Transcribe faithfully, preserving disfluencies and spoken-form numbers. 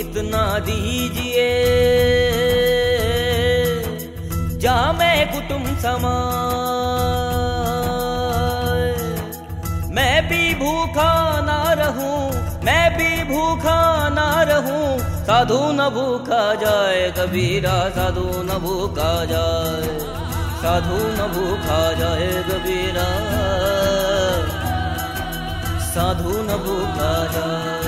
इतना दीजिए, जामे कुटुम समाए। मैं भी भूखा ना रहूं, मैं भी भूखा ना रहूं, साधु न भूखा जाए कबीरा, साधु न भूखा जाए, साधु न भूखा जाए कबीरा, साधु न भूखा जाए।